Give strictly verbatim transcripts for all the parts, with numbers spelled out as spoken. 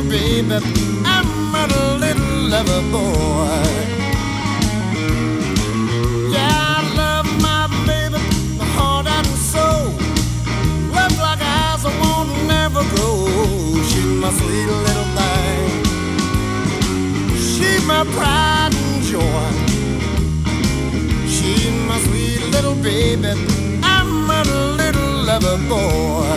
baby, I'm a little lover boy. Yeah, I love my baby, my heart and soul. Love like eyes I won't never grow. She's my sweet little thing. She's my pride and joy. She's my sweet little baby, I'm a little lover boy.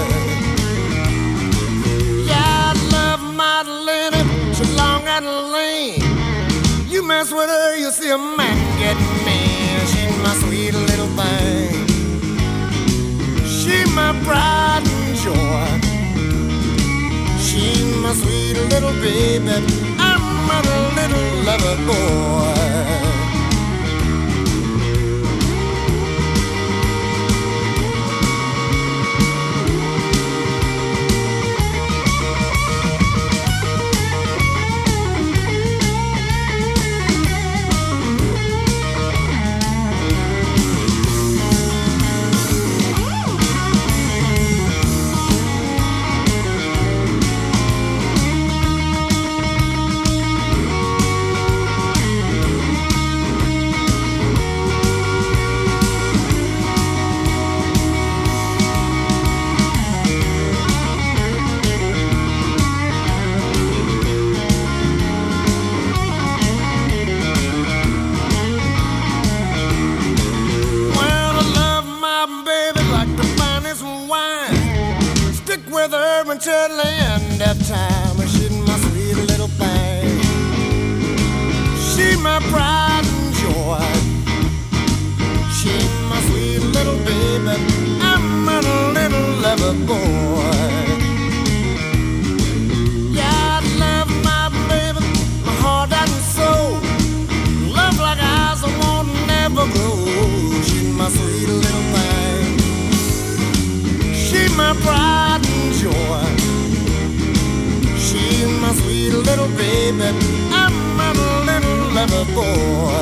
Long and lean. You mess with her, you see a man get mean. She's my sweet little thing. She's my pride and joy. She's my sweet little baby, I'm a little lover boy. Until the end of time, she's my sweet little thing. She's my pride and joy. She's my sweet little baby, I'm a little lover boy. Yeah, I love my baby, my heart and soul. Love like eyes I won't never grow. She's my sweet little thing. She's my pride and joy. She's my sweet little baby, I'm a little lover boy.